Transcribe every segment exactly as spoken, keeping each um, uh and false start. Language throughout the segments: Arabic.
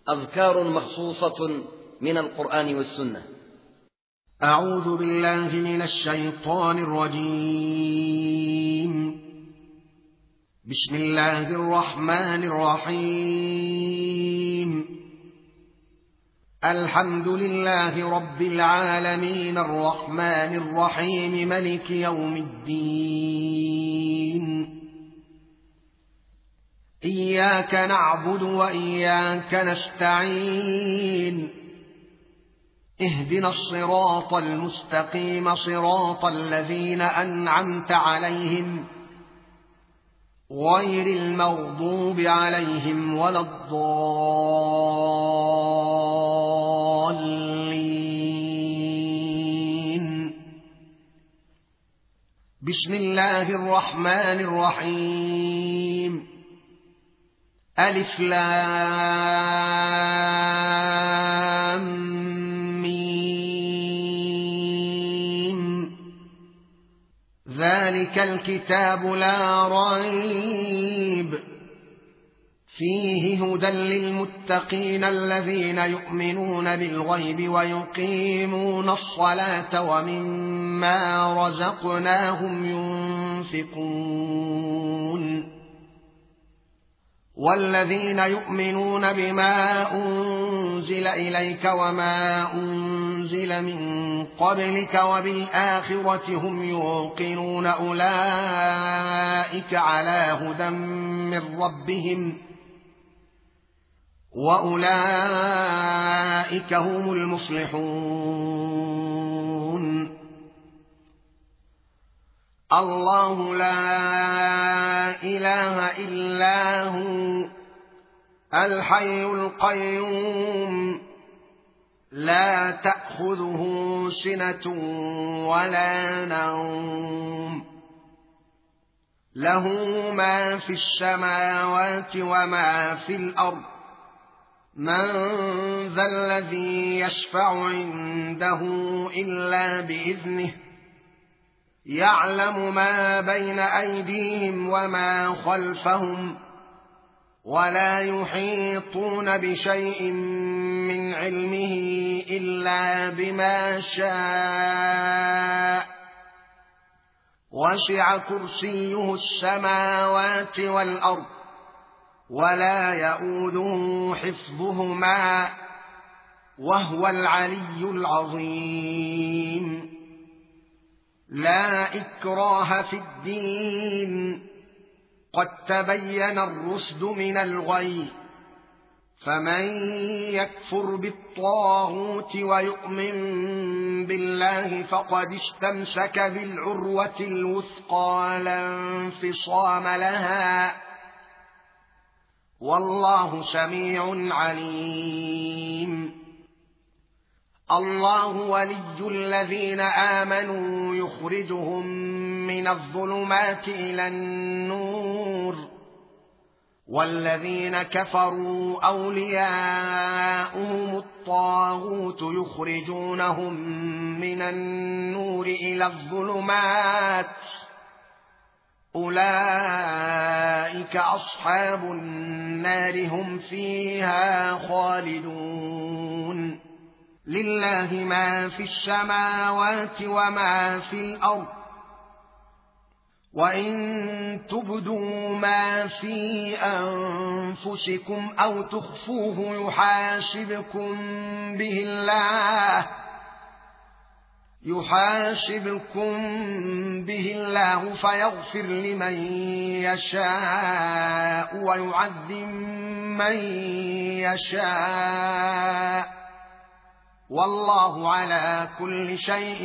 أذكار مخصوصة من القرآن والسنة. أعوذ بالله من الشيطان الرجيم. بسم الله الرحمن الرحيم. الحمد لله رب العالمين الرحمن الرحيم ملك يوم الدين. إياك نعبد وإياك نستعين. اهدنا الصراط المستقيم صراط الذين أنعمت عليهم غير المغضوب عليهم ولا الضالين. بسم الله الرحمن الرحيم. ألف لام ذلك الكتاب لا ريب فيه هدى للمتقين الذين يؤمنون بالغيب ويقيمون الصلاة ومما رزقناهم ينفقون والذين يؤمنون بما أنزل إليك وما أنزل من قبلك وبالآخرة هم يوقنون أولئك على هدى من ربهم وأولئك هم المفلحون. الله لا إله إلا هو الحي القيوم لا تأخذه سنة ولا نوم له ما في السماوات وما في الأرض من ذا الذي يشفع عنده إلا بإذنه يعلم ما بين أيديهم وما خلفهم ولا يحيطون بشيء من علمه إلا بما شاء وسع كرسيه السماوات والأرض ولا يئوده حفظهما وهو العلي العظيم. لا إكراه في الدين قد تبين الرشد من الغي فمن يكفر بالطاغوت ويؤمن بالله فقد استمسك بالعروة الوثقى لا انفصام لها والله سميع عليم. الله ولي الذين آمنوا يخرجهم من الظلمات إلى النور والذين كفروا أولياؤهم الطاغوت يخرجونهم من النور إلى الظلمات أولئك أصحاب النار هم فيها خالدون. لله ما في السماوات وما في الأرض وإن تبدوا ما في أنفسكم أو تخفوه يحاسبكم به الله يحاسبكم به الله فيغفر لمن يشاء ويعذب من يشاء والله على كل شيء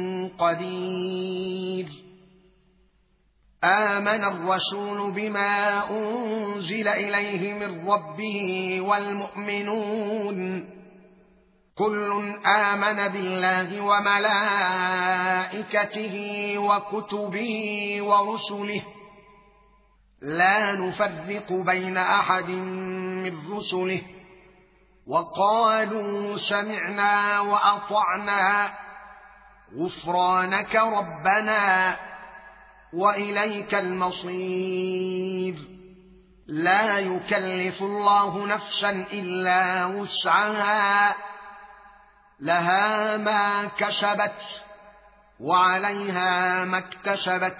قدير. آمن الرسول بما أنزل إليه من ربه والمؤمنون كل آمن بالله وملائكته وكتبه ورسله لا نفرق بين أحد من رسله وقالوا سمعنا وأطعنا غفرانك ربنا وإليك المصير. لا يكلف الله نفسا إلا وسعها لها ما كسبت وعليها ما اكتسبت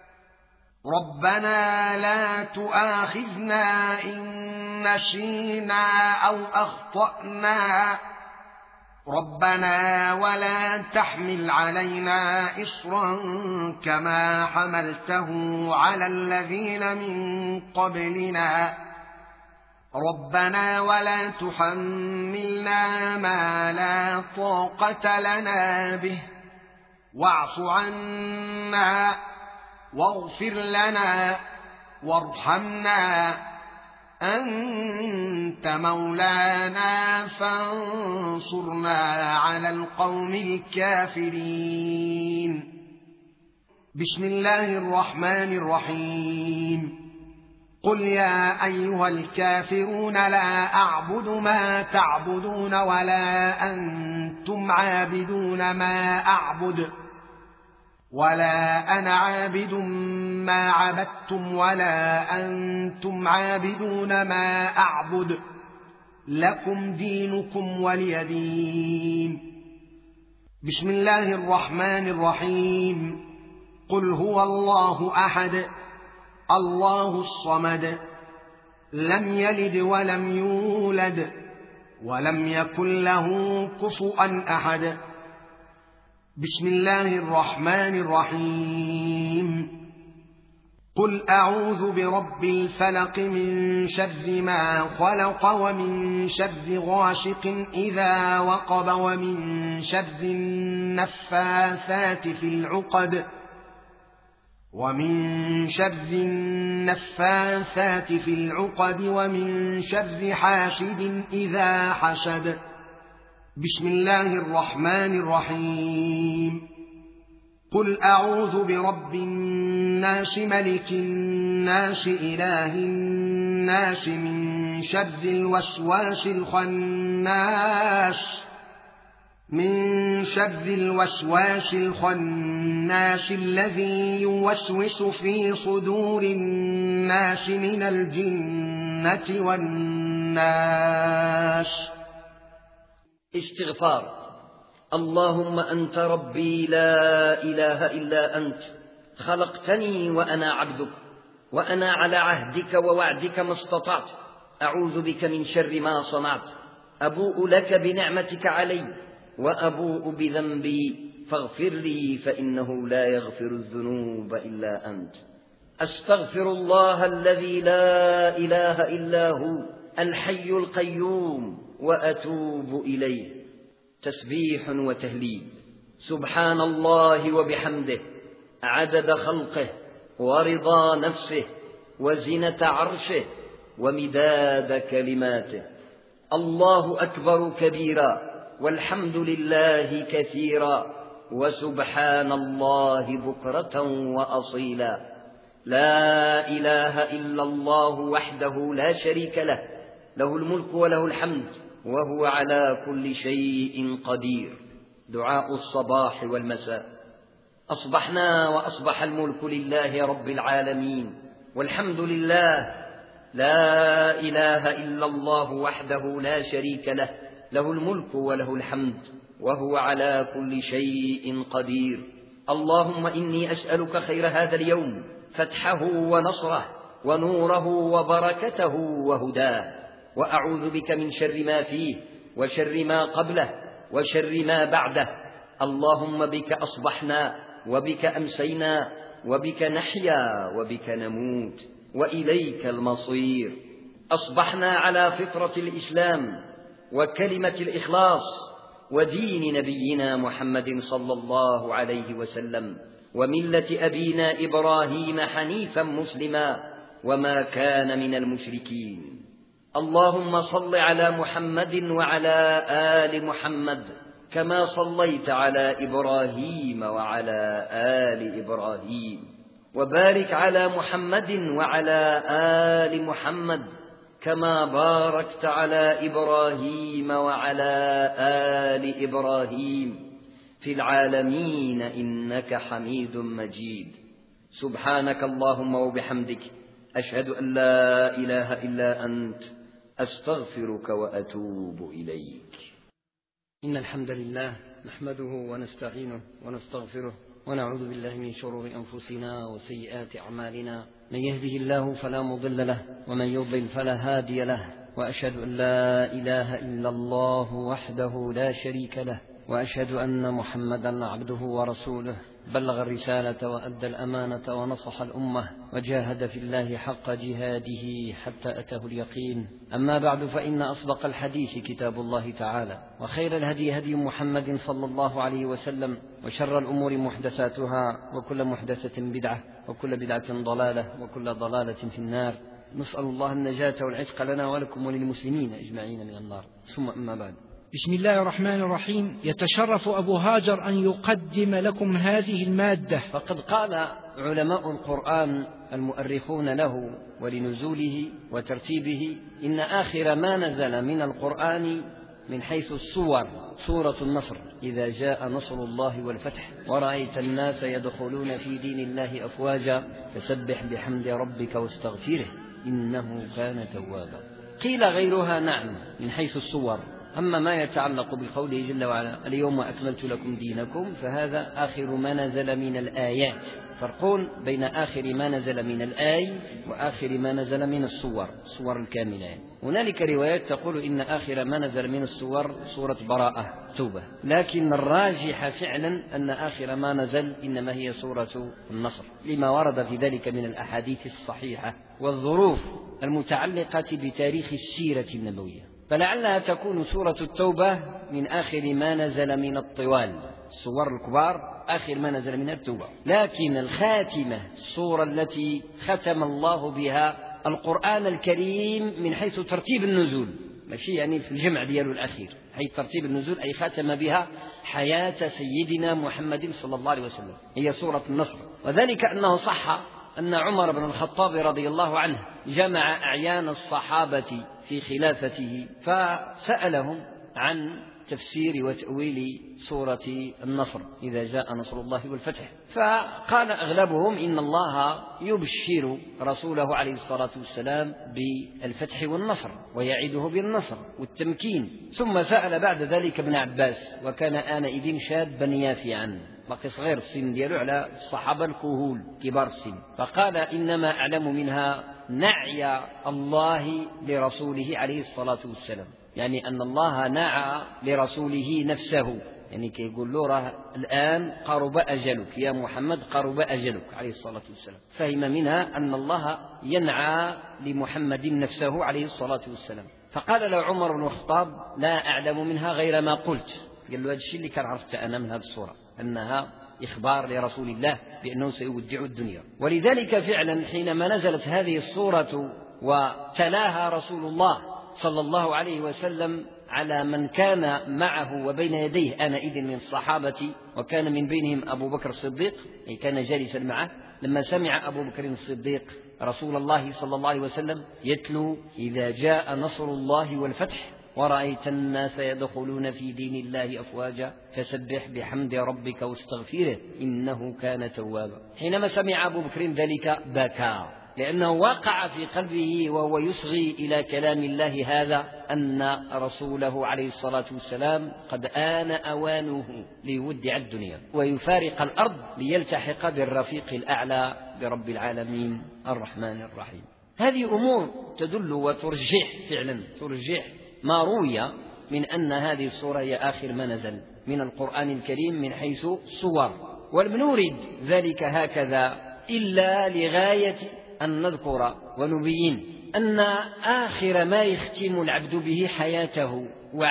ربنا لا تؤاخذنا إن نسينا أو أخطأنا ربنا ولا تحمل علينا إصرا كما حملته على الذين من قبلنا ربنا ولا تحملنا ما لا طاقة لنا به واعف عنا واغفر لنا وارحمنا أنت مولانا فانصرنا على القوم الكافرين بسم الله الرحمن الرحيم قل يا أيها الكافرون لا أعبد ما تعبدون ولا أنتم عابدون ما أعبد ولا أنا عابد ما عبدتم ولا أنتم عابدون ما أعبد لكم دينكم ولي دين بسم الله الرحمن الرحيم قل هو الله أحد الله الصمد لم يلد ولم يولد ولم يكن له كفوا أحد بسم الله الرحمن الرحيم قل أعوذ برب الفلق من شر ما خلق ومن شر غاشق إذا وقب ومن شر النفاثات في العقد ومن شر النفاثات في العقد ومن شر حاسد إذا حسد بسم الله الرحمن الرحيم قل أعوذ برب الناس ملك الناس إله الناس من شر الوسواس الخناس من شر الوسواس الخناس الذي يوسوس في صدور الناس من الجنة والناس استغفار. اللهم أنت ربي لا إله إلا أنت، خلقتني وأنا عبدك، وأنا على عهدك ووعدك ما استطعت، أعوذ بك من شر ما صنعت، أبوء لك بنعمتك علي وأبوء بذنبي فاغفر لي فإنه لا يغفر الذنوب إلا أنت. أستغفر الله الذي لا إله إلا هو الحي القيوم وأتوب إليه. تسبيح وتهليل. سبحان الله وبحمده عدد خلقه ورضا نفسه وزنة عرشه ومداد كلماته. الله أكبر كبيرا والحمد لله كثيرا وسبحان الله بكرة وأصيلا. لا إله إلا الله وحده لا شريك له، له الملك وله الحمد وهو على كل شيء قدير. دعاء الصباح والمساء. أصبحنا وأصبح الملك لله رب العالمين والحمد لله، لا إله إلا الله وحده لا شريك له، له الملك وله الحمد وهو على كل شيء قدير. اللهم إني أسألك خير هذا اليوم، فتحه ونصره ونوره وبركته وهداه، وأعوذ بك من شر ما فيه وشر ما قبله وشر ما بعده. اللهم بك أصبحنا وبك أمسينا وبك نحيا وبك نموت وإليك المصير. أصبحنا على فطرة الإسلام وكلمة الإخلاص ودين نبينا محمد صلى الله عليه وسلم وملة أبينا إبراهيم حنيفا مسلما وما كان من المشركين. اللهم صل على محمد وعلى آل محمد كما صليت على إبراهيم وعلى آل إبراهيم، وبارك على محمد وعلى آل محمد كما باركت على إبراهيم وعلى آل إبراهيم في العالمين إنك حميد مجيد. سبحانك اللهم وبحمدك، أشهد أن لا إله إلا أنت أستغفرك وأتوب إليك. إن الحمد لله نحمده ونستعينه ونستغفره ونعوذ بالله من شرور أنفسنا وسيئات أعمالنا، من يهده الله فلا مضل له ومن يضلل فلا هادي له، وأشهد أن لا إله إلا الله وحده لا شريك له، وأشهد أن محمدا عبده ورسوله، بلغ الرسالة وأدى الأمانة ونصح الأمة وجاهد في الله حق جهاده حتى أتاه اليقين. أما بعد، فإن أصدق الحديث كتاب الله تعالى، وخير الهدي هدي محمد صلى الله عليه وسلم، وشر الأمور محدثاتها، وكل محدثة بدعة، وكل بدعة ضلالة، وكل ضلالة في النار. نسأل الله النجاة والعتق لنا ولكم وللمسلمين أجمعين من النار. ثم أما بعد. بسم الله الرحمن الرحيم. يتشرف أبو هاجر أن يقدم لكم هذه المادة. فقد قال علماء القرآن المؤرخون له ولنزوله وترتيبه إن آخر ما نزل من القرآن من حيث الصور سورة النصر، إذا جاء نصر الله والفتح ورأيت الناس يدخلون في دين الله أفواجا فسبح بحمد ربك واستغفره إنه كان توابا. قيل غيرها نعم من حيث الصور. أما ما يتعلق بقوله جل وعلا اليوم أكملت لكم دينكم، فهذا آخر ما نزل من الآيات. فرق بين آخر ما نزل من الآي وآخر ما نزل من الصور، الصور الكاملة. هنالك روايات تقول إن آخر ما نزل من الصور سورة براءة توبة، لكن الراجح فعلا أن آخر ما نزل إنما هي سورة النصر، لما ورد في ذلك من الأحاديث الصحيحة والظروف المتعلقة بتاريخ السيرة النبوية. فلعلها تكون سورة التوبة من آخر ما نزل من الطوال، الصور الكبار آخر ما نزل منها التوبة، لكن الخاتمة الصورة التي ختم الله بها القرآن الكريم من حيث ترتيب النزول، ماشي يعني في الجمع دياله الأخير، حيث ترتيب النزول أي ختم بها حياة سيدنا محمد صلى الله عليه وسلم، هي سورة النصر. وذلك أنه صح أن عمر بن الخطاب رضي الله عنه جمع أعيان الصحابة في خلافته فسألهم عن تفسير وتأويل سورة النصر إذا جاء نصر الله والفتح، فقال أغلبهم إن الله يبشر رسوله عليه الصلاة والسلام بالفتح والنصر ويعيده بالنصر والتمكين. ثم سأل بعد ذلك ابن عباس، وكان آنئذ شابا يافعا بقي صغير السن ديالو على الصحابة الكهول كبار السن، فقال إنما أعلم منها نعي الله لرسوله عليه الصلاة والسلام، يعني أن الله نعى لرسوله نفسه، يعني كي يقول له راه الآن قرب أجلك يا محمد، قرب أجلك عليه الصلاة والسلام. فهم منها أن الله ينعى لمحمد نفسه عليه الصلاة والسلام. فقال له عمر بن الخطاب لا أعلم منها غير ما قلت، قال له هذا الشيء اللي كان عرفت أنا من هذه الصورة، أنها إخبار لرسول الله بأنه سيودع الدنيا. ولذلك فعلا حينما نزلت هذه الصورة وتلاها رسول الله صلى الله عليه وسلم على من كان معه وبين يديه آنئذ من الصحابة، وكان من بينهم أبو بكر الصديق، أي كان جالسا معه، لما سمع أبو بكر الصديق رسول الله صلى الله عليه وسلم يتلو إذا جاء نصر الله والفتح ورأيت الناس يدخلون في دين الله أفواجا فسبح بحمد ربك واستغفره إنه كان توابا، حينما سمع أبو بكر ذلك بكى، لأنه وقع في قلبه وهو يصغي إلى كلام الله هذا أن رسوله عليه الصلاة والسلام قد آن أوانه ليودع الدنيا ويفارق الأرض ليلتحق بالرفيق الأعلى برب العالمين الرحمن الرحيم. هذه أمور تدل وترجح فعلا ترجح ما روي من أن هذه السورة هي آخر ما نزل من القرآن الكريم من حيث صور. ولم نرد ذلك هكذا إلا لغاية أن نذكر ونبين أن آخر ما يختم العبد به حياته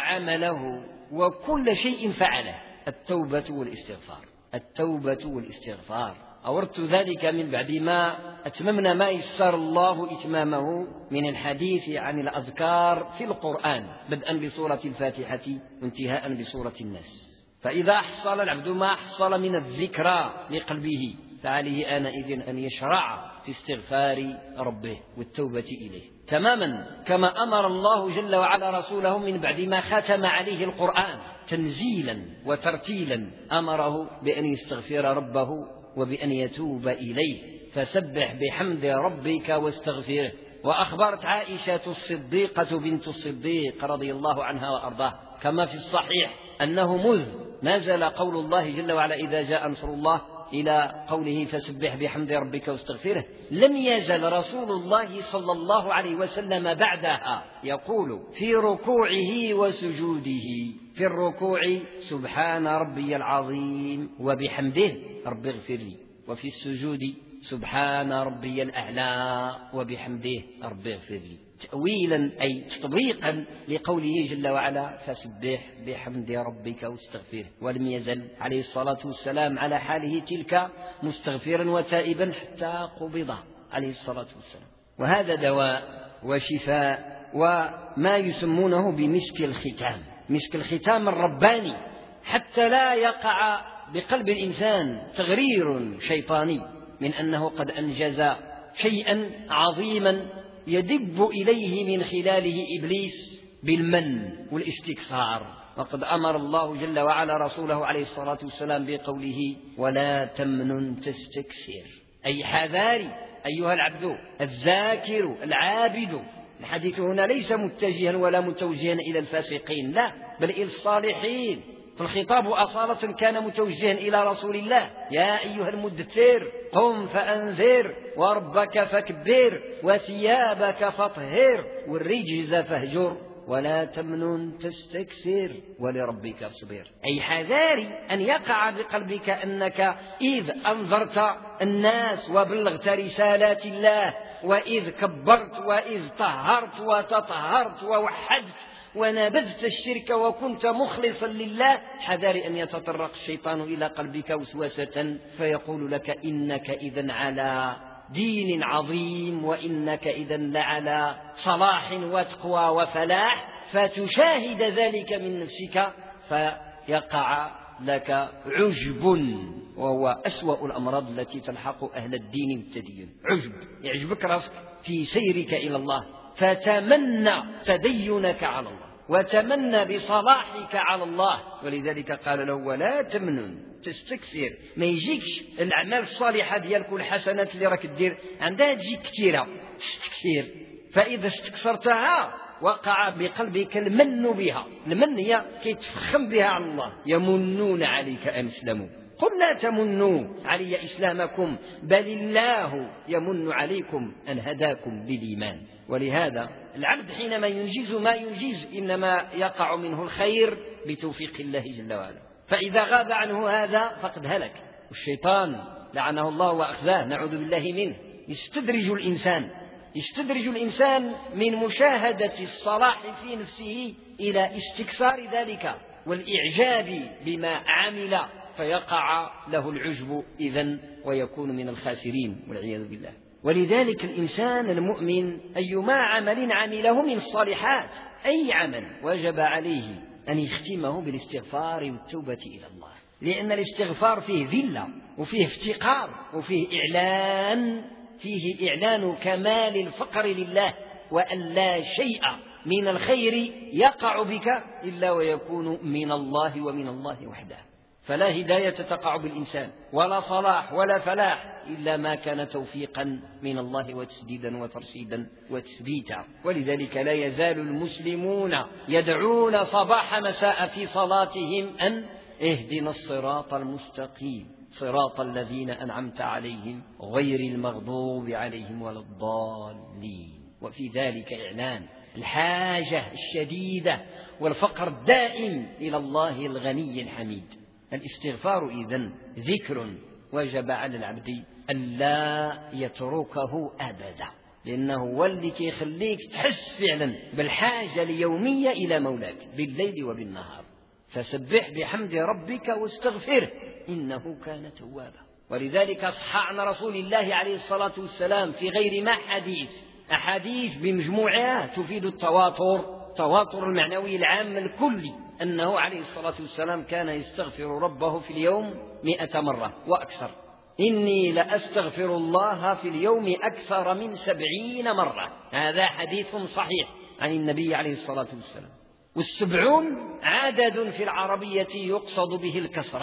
وعمله وكل شيء فعله التوبة والاستغفار، التوبة والاستغفار. أوردت ذلك من بعد ما أتممنا ما يسر الله إتمامه من الحديث عن الأذكار في القرآن، بدءا بسورة الفاتحة وانتهاء بسورة الناس. فإذا حصل العبد ما حصل من الذكرى لقلبه فعليه آنئذ أن يشرع في استغفار ربه والتوبة إليه، تماما كما أمر الله جل وعلا رسوله من بعد ما ختم عليه القرآن تنزيلا وترتيلا، أمره بأن يستغفر ربه وبأن يتوب إليه. فسبح بحمد ربك واستغفره. وأخبرت عائشة الصديقة بنت الصديق رضي الله عنها وأرضاها كما في الصحيح أنه مذ نزل قول الله جل وعلا إذا جاء نصر الله إلى قوله فسبح بحمد ربك واستغفره، لم يزل رسول الله صلى الله عليه وسلم بعدها يقول في ركوعه وسجوده: في الركوع سبحان ربي العظيم وبحمده رب اغفر لي، وفي السجود سبحان ربي الأعلى وبحمده رب اغفر لي، تأويلا أي تطبيقا لقوله جل وعلا فسبح بحمد ربك واستغفره. ولم يزل عليه الصلاة والسلام على حاله تلك مستغفرا وتائبا حتى قبض عليه الصلاة والسلام. وهذا دواء وشفاء وما يسمونه بمسك الختام، مسك الختام الرباني، حتى لا يقع بقلب الإنسان تغرير شيطاني من أنه قد أنجز شيئا عظيما يدب إليه من خلاله إبليس بالمن والاستكثار. وقد أمر الله جل وعلا رسوله عليه الصلاة والسلام بقوله ولا تمنن تستكثر، أي حذاري أيها العبد الذاكر العابد. الحديث هنا ليس متجها ولا متوجها إلى الفاسقين، لا، بل إلى الصالحين. فالخطاب أصالة كان متوجها إلى رسول الله: يا أيها المدثر قم فأنذر وربك فكبر وثيابك فطهر والرجز فاهجر ولا تمنن تستكثر ولربك فاصبر. أي حذاري أن يقع بقلبك أنك إذ أنذرت الناس وبلغت رسالات الله، وإذ كبرت وإذ طهرت وتطهرت ووحدت ونبذت الشرك وكنت مخلصا لله، حذار أن يتطرق الشيطان إلى قلبك وسوسة فيقول لك إنك إذن على دين عظيم، وإنك إذن لعلى صلاح وتقوى وفلاح، فتشاهد ذلك من نفسك فيقع لك عجب، وهو أسوأ الأمراض التي تلحق أهل الدين والتدين. عجب، يعجبك راسك في سيرك إلى الله، فتمنى تدينك على الله وتمنى بصلاحك على الله. ولذلك قال له ولا تمنن تستكثر، ما يجيكش الأعمال الصالحة ديالك والحسنات اللي راك دير عندها تجيك كثيرة تستكثر، فإذا استكثرتها وقع بقلبك المن بها. المن هي كيتفخم بها على الله: يمنون عليك أن اسلموا قل لا تمنوا علي إسلامكم بل الله يمن عليكم أن هداكم بالإيمان. ولهذا العبد حينما ينجز ما ينجز إنما يقع منه الخير بتوفيق الله جل وعلا، فإذا غاب عنه هذا فقد هلك. والشيطان لعنه الله وأخزاه، نعوذ بالله منه، يستدرج الإنسان يستدرج الإنسان من مشاهدة الصلاح في نفسه إلى استكثار ذلك والإعجاب بما عمل، فيقع له العجب إذن ويكون من الخاسرين والعياذ بالله. ولذلك الإنسان المؤمن أيما عمل عمله من الصالحات، أي عمل، وجب عليه أن يختمه بالاستغفار والتوبة إلى الله، لأن الاستغفار فيه ذلة وفيه افتقار وفيه إعلان فيه إعلان كمال الفقر لله، وأن لا شيء من الخير يقع بك إلا ويكون من الله ومن الله وحده. فلا هداية تقع بالإنسان ولا صلاح ولا فلاح إلا ما كان توفيقا من الله وتسديدا وترشيدا وتثبيتا. ولذلك لا يزال المسلمون يدعون صباح مساء في صلاتهم أن اهدنا الصراط المستقيم صراط الذين أنعمت عليهم غير المغضوب عليهم ولا الضالين. وفي ذلك إعلان الحاجة الشديدة والفقر الدائم إلى الله الغني الحميد. الاستغفار إذن ذكر وجب على العبد ألا يتركه أبدا، لأنه هو اللي يخليك تحس فعلا بالحاجة اليومية إلى مولاك بالليل وبالنهار. فسبح بحمد ربك واستغفره إنه كان توابا. ولذلك صح عن رسول الله عليه الصلاة والسلام في غير ما حديث أحاديث بمجموعها تفيد التواتر التواتر المعنوي العام الكلي، أنه عليه الصلاة والسلام كان يستغفر ربه في اليوم مئة مرة وأكثر. إني لأستغفر الله في اليوم أكثر من سبعين مرة، هذا حديث صحيح عن النبي عليه الصلاة والسلام. والسبعون عدد في العربية يقصد به الكثرة،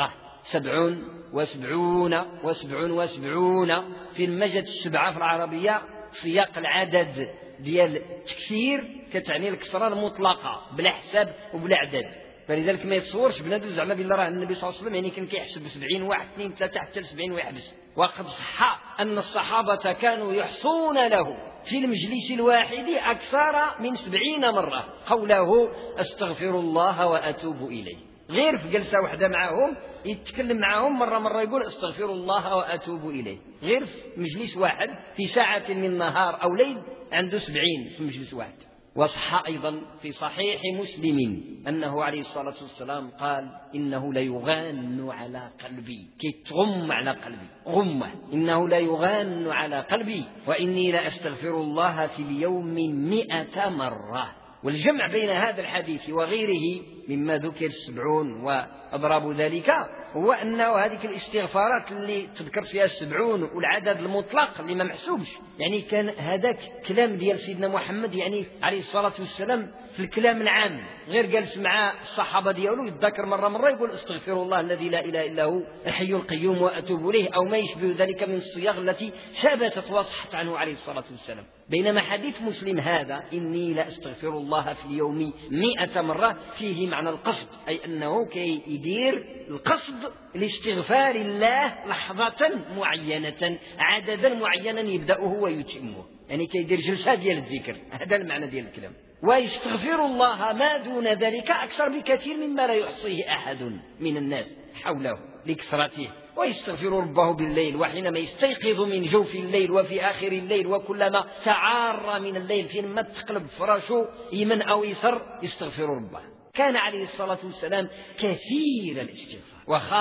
سبع وسبعون وسبع وسبعون في المجد السبعة في العربية سياق العدد ديال التكسير كتعني الكسرة المطلقة بلا حساب وبلا عدد، فلذلك ما يتصورش بنادم زعما بلا راه النبي صلى الله عليه وسلم يعني كان كيحسب سبعين واحد اثنين ثلاثة حتى لسبعين ويحبس. وقد صح أن الصحابة كانوا يحصون له في المجلس الواحد أكثر من سبعين مرة قوله أستغفر الله وأتوب إليه، غير في جلسة واحدة معهم يتكلم معهم مرة مرة يقول أستغفر الله وأتوب إليه، غير في مجلس واحد في ساعة من نهار أو ليل عنده سبعين في مجلس واحد. وصح أيضا في صحيح مسلم أنه عليه الصلاة والسلام قال إنه ليغان على قلبي، كي تغم على قلبي غمة، إنه ليغان على قلبي وإني لأستغفر الله في اليوم مئة مرة. والجمع بين هذا الحديث وغيره مما ذكر السبعون وأضراب ذلك هو أنه هذه الاستغفارات اللي تذكر فيها السبعون والعدد المطلق اللي ما محسوبش، يعني كان هذاك كلام ديال سيدنا محمد يعني عليه الصلاة والسلام في الكلام العام، غير جالس مع الصحابة ديالو يتذكر مرة مرة يقول استغفر الله الذي لا إله إلا هو الحي القيوم وأتوب إليه أو ما يشبه ذلك من الصيغ التي ثبتت وصحت عنه عليه الصلاة والسلام. بينما حديث مسلم هذا إني لأستغفر الله في اليوم مئة مرة فيه معنى القصد، أي أنه كي يدير القصد لاستغفار الله لحظة معينة عددا معينا يبدأه ويتمه، يعني كي يدير جلسة ديال الذكر، هذا المعنى ديال الكلام. ويستغفر الله ما دون ذلك أكثر بكثير مما لا يحصيه أحد من الناس حوله لكثرته، ويستغفر ربه بالليل وحينما يستيقظ من جوف الليل وفي آخر الليل وكلما تعار من الليل فيما تقلب فراشه يمن أو يسر يستغفر ربه. كان عليه الصلاة والسلام كثير الاستغفار،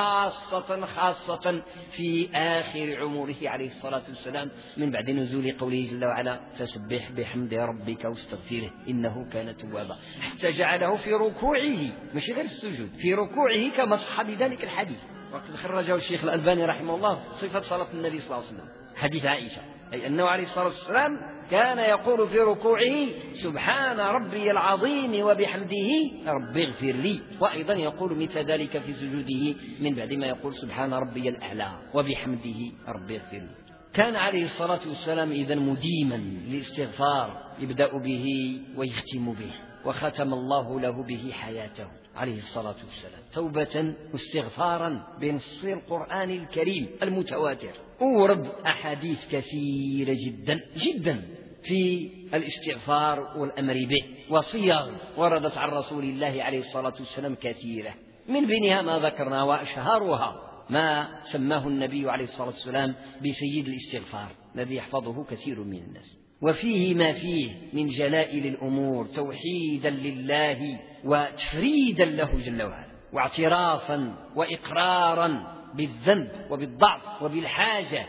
وخاصة خاصة في آخر عمره عليه الصلاة والسلام من بعد نزول قوله جل وعلا فسبح بحمد ربك واستغفره إنه كان توابا، حتى جعله في ركوعه مش غير السجود، في ركوعه كما صح بذلك الحديث، وقد خرجه الشيخ الألباني رحمه الله صفة صلاة النبي صلى الله عليه وسلم حديث عائشة، أي أنه عليه الصلاة والسلام كان يقول في ركوعه سبحان ربي العظيم وبحمده ربي اغفر لي، وأيضا يقول مثل ذلك في سجوده من بعد ما يقول سبحان ربي الأعلى وبحمده ربي اغفر لي. كان عليه الصلاة والسلام إذن مديما للاستغفار يبدأ به ويختم به، وختم الله له به حياته عليه الصلاة والسلام توبة واستغفارا بنص القرآن الكريم المتواتر. أورد أحاديث كثيرة جدا جدا في الاستغفار والأمر به، وصيغ وردت عن رسول الله عليه الصلاة والسلام كثيرة، من بينها ما ذكرنا وأشهرها ما سماه النبي عليه الصلاة والسلام بسيد الاستغفار الذي يحفظه كثير من الناس، وفيه ما فيه من جلائل الأمور توحيدا لله وتفريدا له جل وعلا، واعترافا وإقرارا بالذنب وبالضعف وبالحاجة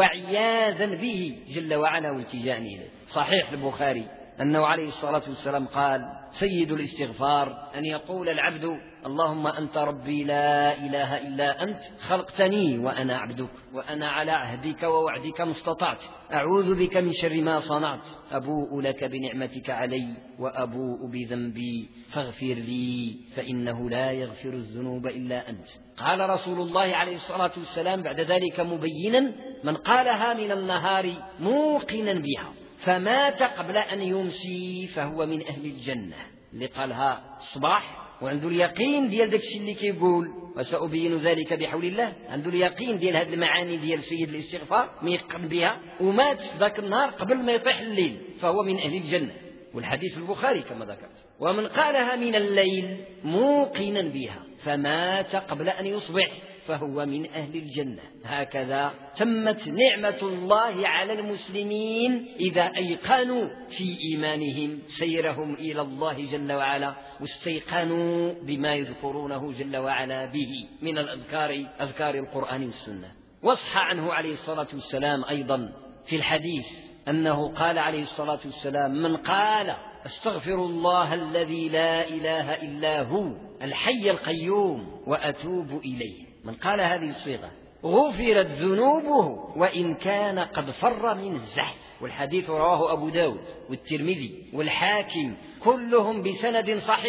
وعياذا به جل وعلا والتجاء إليه. صحيح البخاري أنه عليه الصلاة والسلام قال سيد الاستغفار أن يقول العبد اللهم أنت ربي لا إله إلا أنت خلقتني وأنا عبدك وأنا على عهدك ووعدك ما استطعت أعوذ بك من شر ما صنعت أبوء لك بنعمتك علي وأبوء بذنبي فاغفر لي فإنه لا يغفر الذنوب إلا أنت. قال رسول الله عليه الصلاة والسلام بعد ذلك مبينا من قالها من النهار موقنا بها فمات قبل أن يمسي فهو من أهل الجنة. اللي قالها الصباح وعنده اليقين ديال داك الشيء اللي كيقول وسأبين ذلك بحول الله، عنده اليقين ديال هذه المعاني ديال سيد الاستغفار ميقن بها ومات في ذاك النهار قبل ما يطيح الليل فهو من أهل الجنة، والحديث البخاري كما ذكرت. ومن قالها من الليل موقنا بها فمات قبل أن يصبح فهو من أهل الجنة. هكذا تمت نعمة الله على المسلمين إذا أيقنوا في إيمانهم سيرهم إلى الله جل وعلا واستيقنوا بما يذكرونه جل وعلا به من الأذكار أذكار القرآن والسنة. وصح عنه عليه الصلاة والسلام أيضا في الحديث أنه قال عليه الصلاة والسلام من قال استغفر الله الذي لا إله إلا هو الحي القيوم وأتوب إليه، من قال هذه الصيغة غفرت ذنوبه وإن كان قد فر من الزحف. والحديث رواه أبو داود والترمذي والحاكم كلهم بسند صحيح،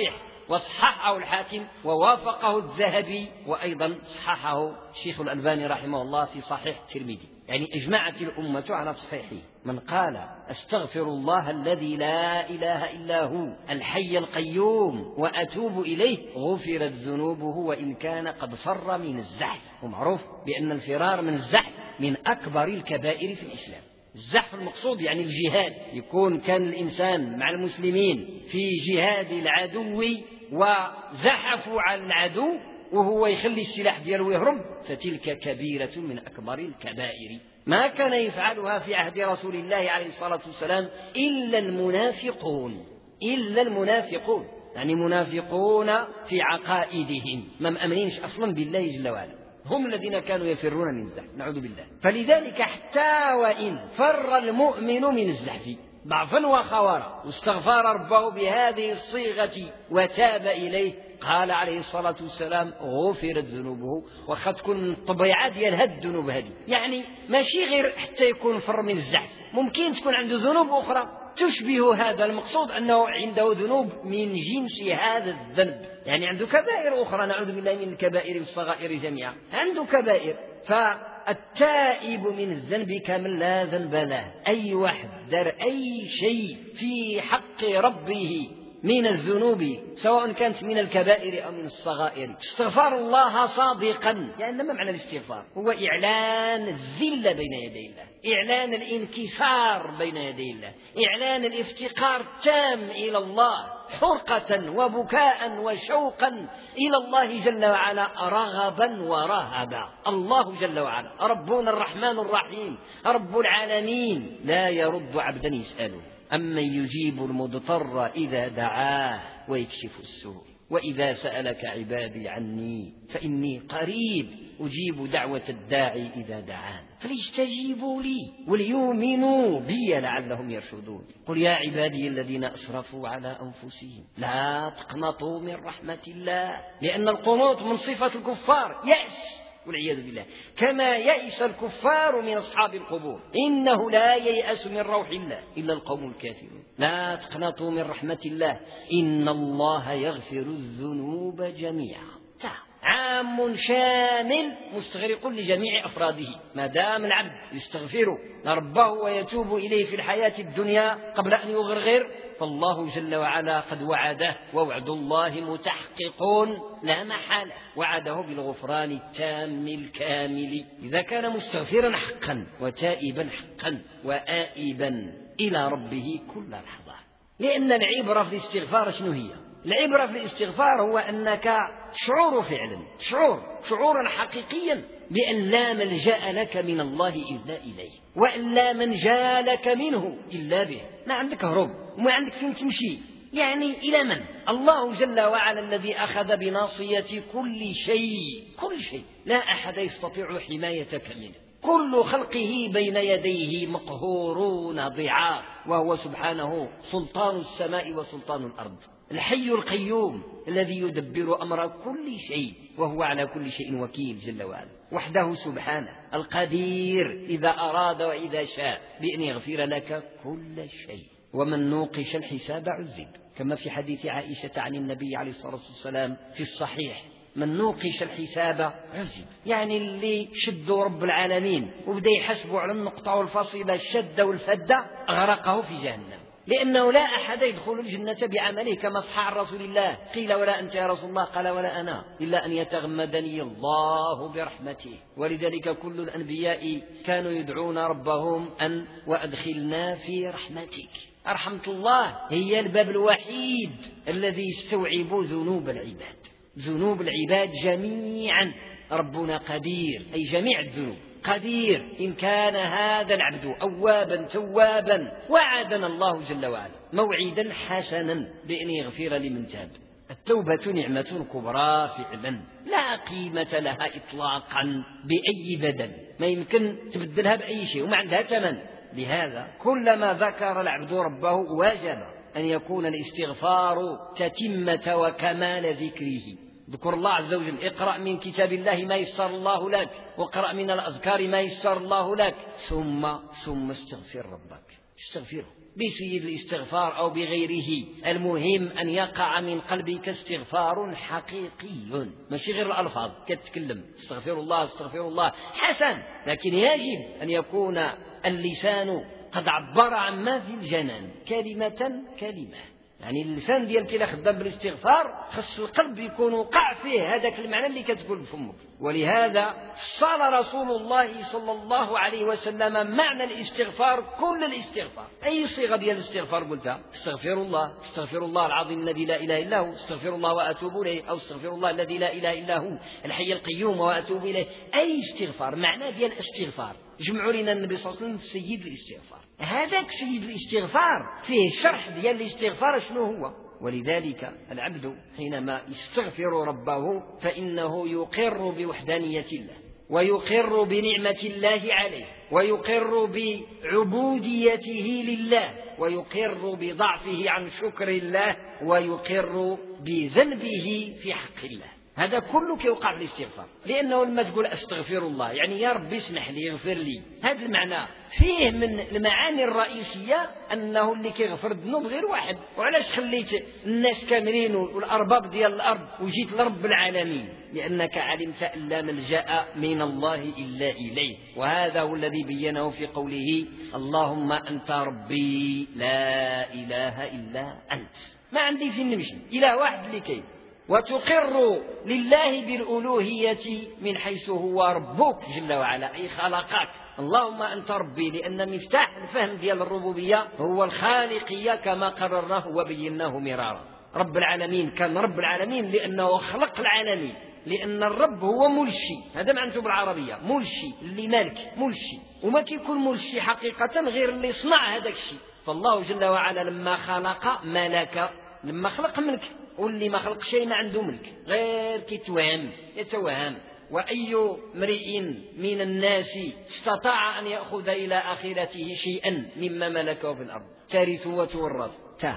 وصححه الحاكم ووافقه الذهبي، وأيضا صححه الشيخ الألباني رحمه الله في صحيح الترمذي. يعني أجمعت الأمة على تصحيحه. من قال أستغفر الله الذي لا إله إلا هو الحي القيوم وأتوب إليه غفرت ذنوبه وإن كان قد فر من الزحف. ومعروف بأن الفرار من الزحف من أكبر الكبائر في الإسلام. الزحف المقصود يعني الجهاد، يكون كان الإنسان مع المسلمين في جهاد العدو وزحفوا على العدو وهو يخلي السلاح دياله ويهرب، فتلك كبيرة من أكبر الكبائر ما كان يفعلها في عهد رسول الله عليه الصلاة والسلام إلا المنافقون. إلا المنافقون يعني منافقون في عقائدهم، ما مأمنينش أصلا بالله جل وعلا، هم الذين كانوا يفرون من الزحف، نعوذ بالله. فلذلك حتى وإن فر المؤمن من الزحف ضعفا وخوارا واستغفر ربه بهذه الصيغة وتاب إليه، قال عليه الصلاة والسلام غفرت ذنوبه. وقد تكون من الطبيعة ديال هذه الذنوب هذه، يعني ماشي غير حتى يكون فر من الزحف، ممكن تكون عنده ذنوب أخرى تشبه هذا. المقصود أنه عنده ذنوب من جنس هذا الذنب، يعني عنده كبائر أخرى، نعوذ بالله من الكبائر والصغائر جميعا، عنده كبائر. فالتائب من الذنب كمن لا ذنب له. أي واحد دار أي شيء في حق ربه من الذنوب سواء كانت من الكبائر أو من الصغائر استغفر الله صادقا، لأن ما معنى الاستغفار؟ هو إعلان الذلة بين يدي الله، إعلان الانكسار بين يدي الله، إعلان الافتقار التام إلى الله، حرقة وبكاء وشوقا إلى الله جل وعلا، رغبا ورهبا. الله جل وعلا ربنا الرحمن الرحيم رب العالمين لا يرد عبدا يسأله أمن يجيب المضطر إذا دعاه ويكشف السوء وإذا سألك عبادي عني فإني قريب أجيب دعوة الداعي إذا دعان فليستجيبوا لي وليؤمنوا بي لعلهم يرشدون. قل يا عبادي الذين أسرفوا على أنفسهم لا تقنطوا من رحمة الله، لأن القنوط من صفة الكفار، يأس والعياذ بالله، كما يئس الكفار من أصحاب القبور. إنه لا ييأس من روح الله إلا القوم الكافرون. لا تقنطوا من رحمة الله إن الله يغفر الذنوب جميعا. عام شامل مستغرق لجميع أفراده، ما دام العبد يستغفر ربه ويتوب إليه في الحياة الدنيا قبل أن يغرغر، فالله جل وعلا قد وعده، ووعد الله متحقق لا محالة، وعده بالغفران التام الكامل إذا كان مستغفرا حقا وتائبا حقا وآئبا إلى ربه كل لحظة. لأن العبرة في الاستغفار شنو هي؟ العبرة في الاستغفار هو أنك شعور فعلا، شعور شعورا حقيقيا بأن لا ملجأ لك من الله إلا إليه، وأن لا منجا لك منه إلا به. ما عندك هروب وما عندك فين تمشي، يعني إلى من؟ الله جل وعلا الذي أخذ بناصية كل شيء، كل شيء لا أحد يستطيع حمايتك منه، كل خلقه بين يديه مقهورون ضعاف، وهو سبحانه سلطان السماء وسلطان الأرض، الحي القيوم الذي يدبر أمر كل شيء وهو على كل شيء وكيل جل وعلا، وحده سبحانه القدير إذا أراد وإذا شاء بأن يغفر لك كل شيء. ومن نوقش الحساب عذب، كما في حديث عائشة عن النبي عليه الصلاة والسلام في الصحيح، من نوقش الحساب عذب، يعني اللي شدوا رب العالمين وبدأ يحسبوا على النقطة والفاصلة الشدة والفدة أغرقه في جهنم، لأنه لا أحد يدخل الجنة بعمله كما صح عن رسول الله. قيل ولا أنت يا رسول الله؟ قال ولا أنا، إلا أن يتغمدني الله برحمته. ولذلك كل الأنبياء كانوا يدعون ربهم أن وأدخلنا في رحمتك. رحمة الله هي الباب الوحيد الذي يستوعب ذنوب العباد، ذنوب العباد جميعا. ربنا قدير، أي جميع الذنوب قدير، إن كان هذا العبد أوابا توابا. وعدنا الله جل وعلا موعدا حسنا بأن يغفر لمن تاب. التوبة نعمة كبرى فعلا لا قيمة لها إطلاقا بأي بدل، ما يمكن تبدلها بأي شيء وما عندها ثمن. لهذا كلما ذكر العبد ربه واجب أن يكون الاستغفار تتمة وكمال ذكره. ذكر الله عز وجل، اقرأ من كتاب الله ما يسر الله لك، واقرأ من الأذكار ما يسر الله لك، ثم ثم استغفر ربك، استغفره بسيد الاستغفار أو بغيره، المهم أن يقع من قلبك استغفار حقيقي، ماشي غير الألفاظ كتتكلم استغفر الله استغفر الله حسن، لكن يجب أن يكون اللسان قد عبر عما في الجنان كلمة كلمة. يعني اللسان ديالك إلا خدام بالاستغفار خص القلب يكون وقع فيه هذاك المعنى اللي كتقول بفمك. ولهذا صار رسول الله صلى الله عليه وسلم معنى الاستغفار كل الاستغفار، أي صيغة ديال الاستغفار قلتها، استغفر الله استغفر الله العظيم الذي لا إله إلا هو استغفر الله وأتوب إليه، أو استغفر الله الذي لا إله إلا هو الحي القيوم وأتوب إليه، أي استغفار معنى ديال الاستغفار. جمعوا لنا النبي صلى الله عليه وسلم سيد الاستغفار، هذاك سيد الاستغفار فيه شرح ديال الاستغفار شنو هو. ولذلك العبد حينما يستغفر ربه فإنه يقر بوحدانية الله، ويقر بنعمة الله عليه، ويقر بعبوديته لله، ويقر بضعفه عن شكر الله، ويقر بذنبه في حق الله. هذا كله كيوقع في الاستغفار، لأنه لما تقول أستغفر الله يعني يا ربي اسمح لي اغفر لي، هذا المعنى فيه من المعاني الرئيسية أنه اللي كيغفر الذنوب غير واحد. وعلاش خليت الناس كاملين والأرباب ديال الأرض وجيت لرب العالمين؟ لأنك علمت أن لا ملجأ من الله إلا إليه، وهذا هو الذي بينه في قوله اللهم أنت ربي لا إله إلا أنت، ما عندي فين نمشي، إله واحد اللي كاين. وتقر لله بالألوهية من حيث هو ربك جل وعلا، أي خلقك. اللهم أنت ربي، لأن مفتاح الفهم ديال الربوبية هو الخالقية كما قررناه وبيناه مرارا. رب العالمين كان رب العالمين لأنه خلق العالمين، لأن الرب هو ملشي، هذا معناته بالعربية ملشي، اللي مالك ملشي، وما كيكون ملشي حقيقة غير اللي صنع هذاك الشيء. فالله جل وعلا لما خلق ملك، لما خلق ملك، واللي ما خلق شيء ما عنده ملك غير كيتوهم يتوهم. وأي امرئ من الناس استطاع أن يأخذ إلى آخرته شيئا مما ملكه في الأرض ترث وتورث.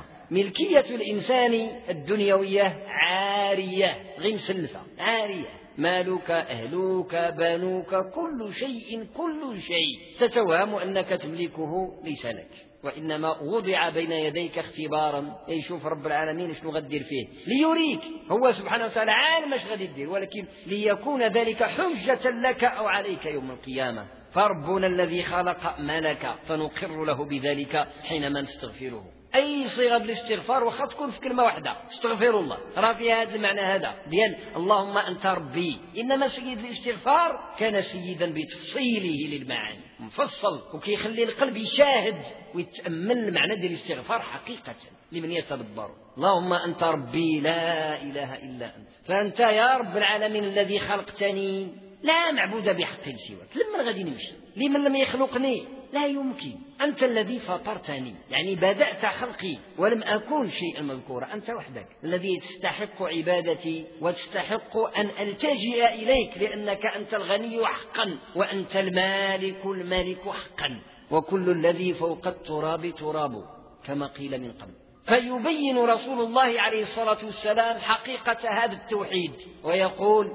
ملكية الإنسان الدنيوية عارية غير مسلفة، عارية، مالك أهلك بنوك كل شيء كل شيء تتوهم أنك تملكه ليس لك، وإنما وضع بين يديك اختبارا، يشوف رب العالمين شنو غدير فيه ليريك، هو سبحانه وتعالى عالم اش غادي يدير، ولكن ليكون ذلك حجة لك أو عليك يوم القيامة. فربنا الذي خلق ملك فنقر له بذلك حينما نستغفره. أي صيغة الاستغفار وخا تكون في كلمة واحدة استغفر الله، راه فيها هذا المعنى هذا ديال اللهم أنت ربي. إنما سيد الاستغفار كان سيدا بتفصيله للمعاني، مفصل، وكيخلي القلب يشاهد ويتأمل المعنى ديال الاستغفار حقيقة لمن يتدبر. اللهم أنت ربي لا إله إلا أنت، فأنت يا رب العالمين الذي خلقتني لا معبود بحق سواك. لمن غادي نمشي؟ لمن لم يخلقني؟ لا يمكن. أنت الذي فطرتني، يعني بدأت خلقي ولم أكون شيئا مذكورا، أنت وحدك الذي تستحق عبادتي وتستحق أن ألتجئ إليك، لأنك أنت الغني حقا وأنت المالك المالك حقا، وكل الذي فوق التراب تراب كما قيل من قبل. فيبين رسول الله عليه الصلاة والسلام حقيقة هذا التوحيد ويقول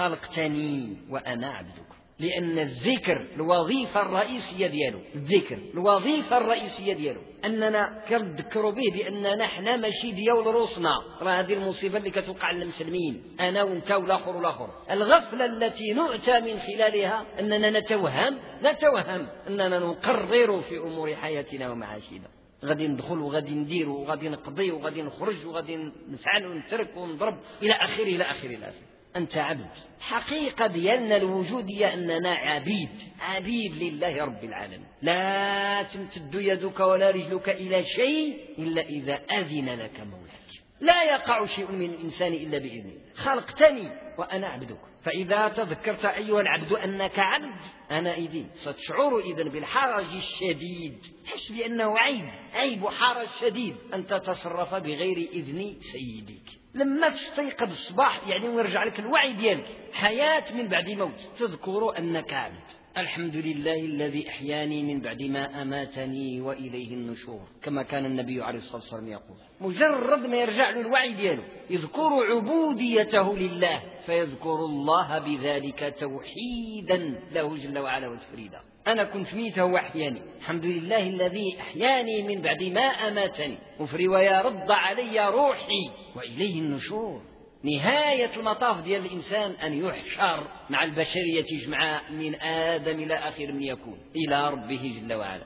خلقتني وأنا عبدك، لأن الذكر الوظيفة الرئيسية دياله، الذكر الوظيفة الرئيسية دياله أننا كنذكروا به بأننا نحن ماشي ديال روسنا. راه هذه المصيبة اللي كتوقع للمسلمين، أنا وأنت والآخر والآخر، الغفلة التي نؤتى من خلالها أننا نتوهم نتوهم أننا نقرر في أمور حياتنا ومعاشنا، غادي ندخل وغادي ندير وغادي نقضي وغادي نخرج وغادي نفعل ونترك ونضرب إلى آخره إلى آخره إلى آخره. أنت عبد. حقيقة ديالنا الوجودية أننا عبيد، عبيد لله رب العالمين. لا تمتد يدك ولا رجلك إلى شيء إلا إذا أذن لك مولاك. لا يقع شيء من الإنسان إلا بإذنه. خلقتني وأنا عبدك. فإذا تذكرت أيها العبد أنك عبد أنا إذن ستشعر إذن بالحرج الشديد، تحس بأنه عيب عيب وحرج شديد أن تتصرف بغير إذن سيدك. لما تستيقظ الصباح يعني ويرجع لك الوعي ديالك، حياة من بعد موت، تذكر أنك عبد. الحمد لله الذي أحياني من بعد ما أماتني وإليه النشور، كما كان النبي عليه الصلاة والسلام يقول. مجرد ما يرجع له الوعي دياله يذكر عبوديته لله فيذكر الله بذلك توحيدا له جل وعلا وتفريدا. أنا كنت ميت هو أحياني، الحمد لله الذي أحياني من بعد ما أماتني، وفي رواية رد علي روحي وإليه النشور. نهاية المطاف ديال الإنسان أن يحشر مع البشرية جمعاء من آدم إلى آخر من يكون إلى ربه جل وعلا.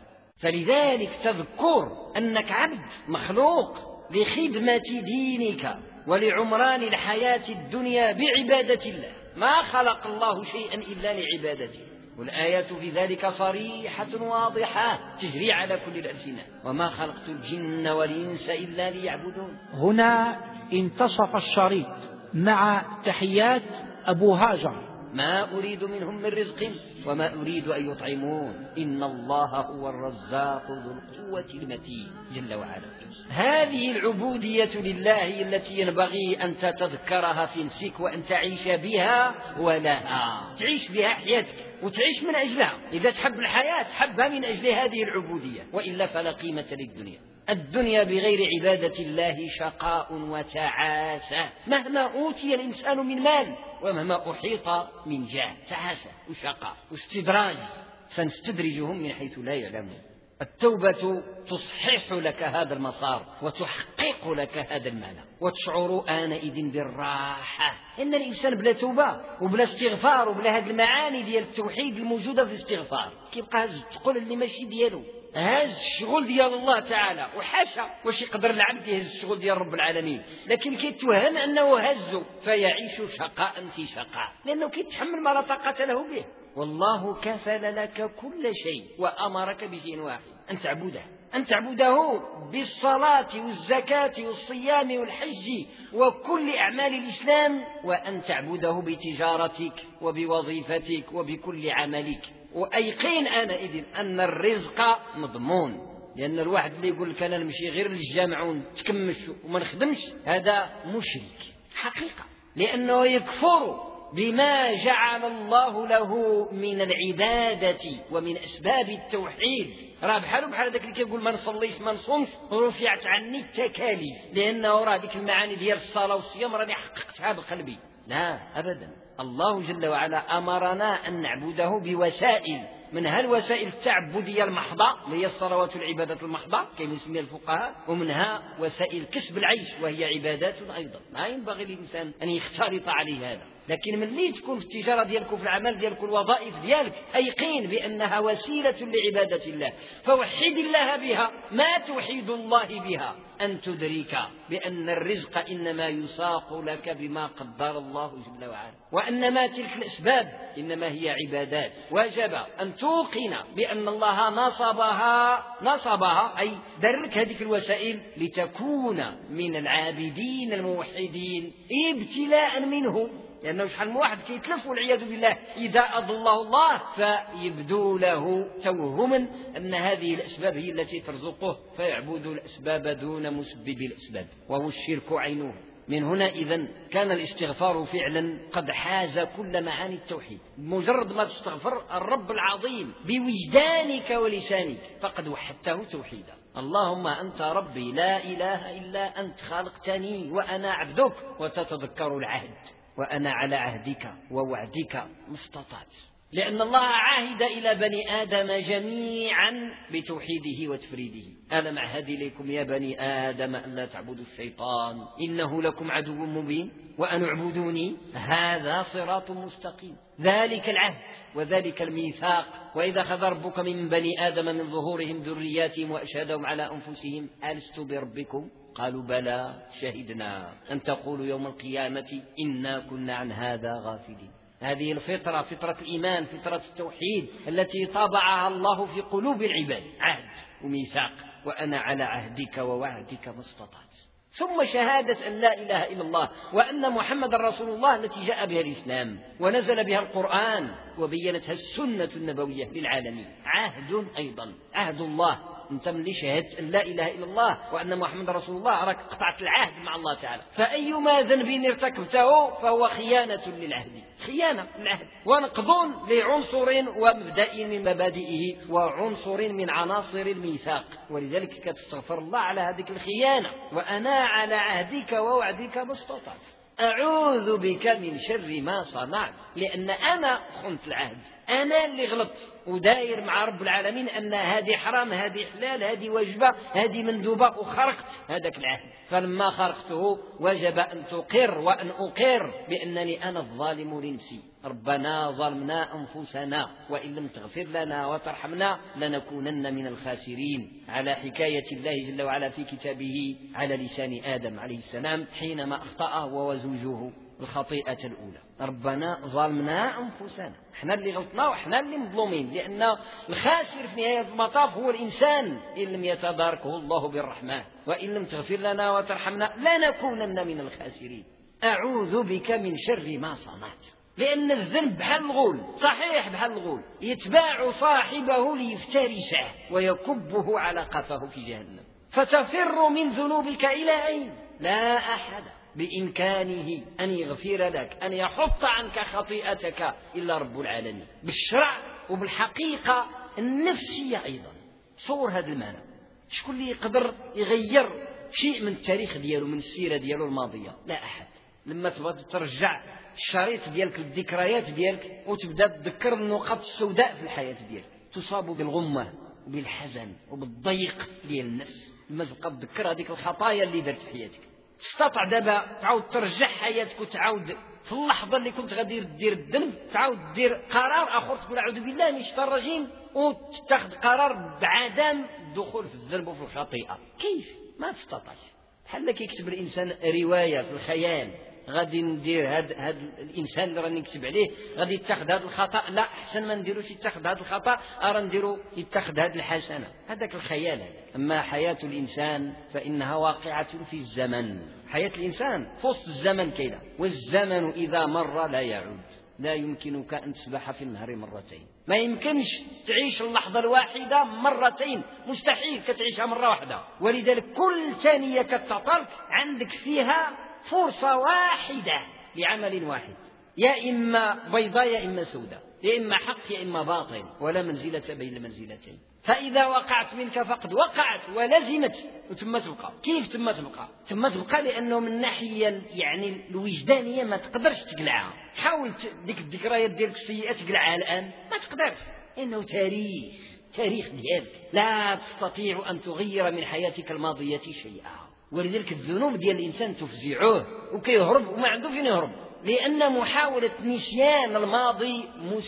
فلذلك تذكر أنك عبد مخلوق لخدمة دينك ولعمران الحياة الدنيا بعبادة الله، ما خلق الله شيئا إلا لعبادته، والآيات في ذلك صريحة واضحة تجري على كل الألسنة، وما خلقت الجن والإنس إلا ليعبدون. هنا انتصف الشريط مع تحيات أبو هاجر. ما أريد منهم من رزق وما أريد أن يطعمون إن الله هو الرزاق ذو القوة المتين جل وعلا. هذه العبودية لله التي ينبغي أن تتذكرها في نفسك وأن تعيش بها ولها، تعيش بها حياتك وتعيش من أجلها. إذا تحب الحياة تحبها من أجل هذه العبودية، وإلا فلا قيمة للدنيا. الدنيا بغير عبادة الله شقاء وتعاسة، مهما أوتي الإنسان من مال ومهما أحيط من جاه، تعاسة وشقاء واستدراج، سنستدرجهم من حيث لا يعلمون. التوبة تصحح لك هذا المسار وتحقق لك هذا المعنى، وتشعر آنئذ بالراحة. إن الإنسان بلا توبة وبلا استغفار وبلا هذه المعاني ديال التوحيد الموجودة في الاستغفار كيبقى هز تقول اللي ماشي ديالو، هز الشغل ديال الله تعالى، وحاشا واش يقدر العبد يهز الشغل ديال رب العالمين، لكن كيتوهم أنه هزه فيعيش شقاء في شقاء، لأنه كيتحمل ما لا طاقة له به. والله كفل لك كل شيء وأمرك بشيء واحد، أن تعبده، أن تعبده بالصلاة والزكاة والصيام والحج وكل أعمال الإسلام، وأن تعبده بتجارتك وبوظيفتك وبكل عملك. وأيقين آنئذ أن الرزق مضمون، لأن الواحد اللي يقول لك أنا نمشي غير للجامع ونتكمش وما نخدمش هذا مشرك حقيقة، لأنه يكفر بما جعل الله له من العبادة ومن أسباب التوحيد. راه بحاله بحال ذاك اللي كيقول ما نصليش ما نصومش رفعت عني التكاليف، لأنه راه ديك المعاني ديال الصلاة والصيام راني حققتها بقلبي. لا أبدا، الله جل وعلا أمرنا أن نعبده بوسائل، منها الوسائل التعبدية المحضة اللي هي الصلوات والعبادات المحضة كما يسميها الفقهاء، ومنها وسائل كسب العيش وهي عبادات أيضا. ما ينبغي للإنسان أن يختلط عليه هذا، لكن ملي تكون في التجارة ديالك وفي العمل ديالك والوظائف ديالك أيقين بأنها وسيلة لعبادة الله، فوحد الله بها. ما توحيد الله بها أن تدرك بأن الرزق إنما يساق لك بما قدر الله جل وعلا، وأنما تلك الأسباب إنما هي عبادات. وجب أن توقن بأن الله نصبها نصبها أي درك هذه الوسائل لتكون من العابدين الموحدين ابتلاء منه، لأنه شحال من واحد كيتلف والعياذ بالله إذا أضله الله فيبدو له توهما أن هذه الأسباب هي التي ترزقه فيعبد الأسباب دون مسبب الأسباب، وهو الشرك عينه. من هنا إذن كان الاستغفار فعلا قد حاز كل معاني التوحيد. مجرد ما تستغفر الرب العظيم بوجدانك ولسانك فقد وحدته توحيدا. اللهم أنت ربي لا إله إلا أنت خلقتني وأنا عبدك، وتتذكر العهد وأنا على عهدك ووعدك ما استطعت، لأن الله عاهد إلى بني آدم جميعا بتوحيده وتفريده. ألم أعهد إليكم يا بني آدم أن لا تعبدوا الشيطان إنه لكم عدو مبين وأن اعبدوني هذا صراط مستقيم. ذلك العهد وذلك الميثاق. وإذا أخذ ربك من بني آدم من ظهورهم ذرياتهم وأشهدهم على أنفسهم ألست بربكم قالوا بلى شهدنا أن تقولوا يوم القيامة إنا كنا عن هذا غافلين. هذه الفطرة، فطرة الإيمان، فطرة التوحيد التي طبعها الله في قلوب العباد، عهد وميثاق، وأنا على عهدك ووعدك ما استطعت. ثم شهادة أن لا إله إلا الله وأن محمد رسول الله التي جاء بها الإسلام ونزل بها القرآن وبينتها السنة النبوية للعالمين. عهد أيضا، عهد الله أنت ملي شهدت أن لا إله إلا الله وأن محمد رسول الله راك قطعت العهد مع الله تعالى. فأيما ذنب ارتكبته فهو خيانة للعهد، خيانة للعهد، ونقض لعنصر ومبدأ من مبادئه وعنصر من عناصر الميثاق. ولذلك كتستغفر الله على هذه الخيانة. وأنا على عهدك ووعدك ما استطعت، أعوذ بك من شر ما صنعت، لأن أنا خنت العهد، أنا اللي غلطت وداير مع رب العالمين أن هذه حرام، هذه حلال، هذه واجبة، هذه مندوبة، وخرقت هذاك العهد. فلما خرقته وجب أن تقر وأن أقر بأنني أنا الظالم لنفسي. ربنا ظلمنا أنفسنا وإن لم تغفر لنا وترحمنا لنكونن من الخاسرين، على حكاية الله جل وعلا في كتابه على لسان آدم عليه السلام حينما أخطأ هو وزوجه الخطيئة الأولى. ربنا ظلمنا أنفسنا، احنا اللي غلطنا واحنا اللي مظلومين، لأن الخاسر في نهاية المطاف هو الإنسان إن لم يتداركه الله بالرحمة وإن لم تغفر لنا وترحمنا لنكونن من الخاسرين. أعوذ بك من شر ما صنعت، لأن الذنب بحال الغول، صحيح بحال الغول، يتباع صاحبه ليفترسه ويكبه على قفاه في جهنم. فتفر من ذنوبك إلى أين؟ لا أحد بإمكانه أن يغفر لك، أن يحط عنك خطيئتك إلا رب العالمين، بالشرع وبالحقيقة النفسية أيضا. صور هذا المعنى، شكون اللي يقدر يغير شيء من التاريخ دياله، من السيرة دياله الماضية؟ لا أحد. لما تبغى ترجع الشريط ديالك، الذكريات ديالك، وتبدأ تذكر النقط السوداء في الحياة ديالك، تصاب بالغمة وبالحزن وبالضيق ديال النفس لما تبقى تذكر هذيك الخطايا اللي درت في حياتك. تستطيع دابا تعاود ترجع حياتك وتعاود في اللحظة اللي كنت غادي دير الذنب تعاود دير قرار آخر، تقول أعوذ بالله من الشيطان الرجيم، وتتخذ قرار بعدم الدخول في الذنب وفي الخطيئة. كيف؟ ما تستطيعش. بحال كيكتب الإنسان رواية في الخيال، غادي ندير هاد هاد الانسان اللي راني نكتب عليه غادي يتخذ هذا الخطا، لا احسن ما نديروش يتخذ هذا الخطا، ارى نديرو يتخذ هذه الحسنه. هذاك الخيال. اما حياه الانسان فانها واقعه في الزمن، حياه الانسان في وسط الزمن كاينه، والزمن اذا مر لا يعود. لا يمكنك ان تسبح في النهر مرتين، ما يمكنش تعيش اللحظه الواحده مرتين، مستحيل كتعيشها مره واحده. ولذلك كل ثانيه كتعطلك عندك فيها فرصة واحدة لعمل واحد، يا إما بيضاء يا إما سوداء، يا إما حق يا إما باطل، ولا منزلة بين المنزلتين. فإذا وقعت منك فقد وقعت ولزمت، وثم تبقى. كيف ثم تبقى؟ ثم تبقى لأنه من ناحية يعني الوجدانية ما تقدرش تقلعها. حاول ديك الذكريات ديالك السيئة تقلعها الآن، ما تقدرش، إنه تاريخ، تاريخ ديالك، لا تستطيع أن تغير من حياتك الماضية شيئا. ولذلك الذنوب ديال الإنسان تفزعه وكيهرب وما عنده فين يهرب، لأن محاولة نسيان الماضي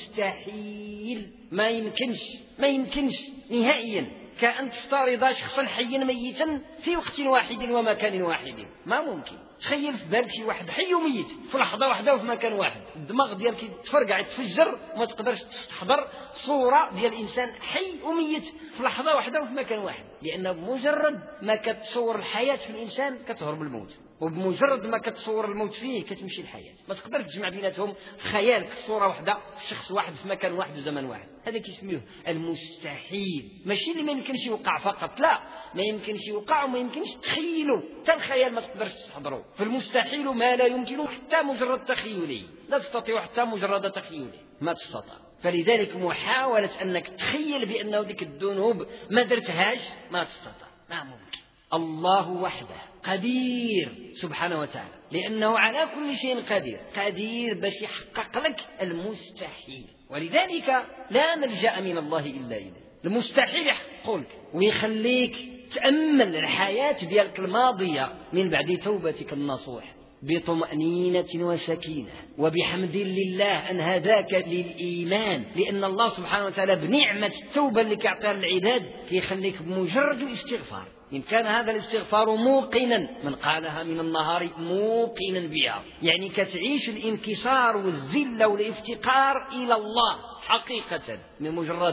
مستحيل، ما يمكنش ما يمكنش نهائيا، كأن تفترض شخصا حيا ميتا في وقت واحد ومكان واحد، ما ممكن. تخيل في بالك شي واحد حي وميت في لحظة واحدة وفي مكان واحد، الدماغ ديالك تفرقع يتفجر وما تقدرش تستحضر صورة ديال إنسان حي وميت في لحظة واحدة وفي مكان واحد، لأن بمجرد ما كتصور الحياة في الإنسان كتهرب الموت، وبمجرد ما كتصور الموت فيه كتمشي الحياة. ما تقدر تجمع بيناتهم في خيالك صورة واحدة في شخص واحد في مكان واحد وزمن واحد. هذا كيسميه المستحيل، ماشي اللي ما يمكنش يوقع فقط، لا، ما يمكنش يوقع وما يمكنش تخيله، حتى الخيال ما تقدرش تحضره. فالمستحيل ما لا يمكن حتى مجرد تخيله، لا تستطيع حتى مجرد تخيله، ما تستطيع. فلذلك محاولة أنك تخيل بأنه ذيك الذنوب ما درتهاش ما تستطيع، ما ممكن. الله وحده قدير سبحانه وتعالى، لأنه على كل شيء قدير، قدير باش يحقق لك المستحيل. ولذلك لا ملجأ من الله إلا إليه. المستحيل يحقق لك ويخليك تأمل الحياة ديالك الماضية من بعد توبتك النصوح بطمأنينة وسكينة وبحمد لله أن هداك للإيمان، لأن الله سبحانه وتعالى بنعمة التوبة اللي كيعطيها للعباد كيخليك بمجرد الاستغفار، إن كان هذا الاستغفار موقنا، من قالها من النهار موقنا بها، يعني كتعيش الانكسار والذلة والافتقار إلى الله حقيقة من مجرد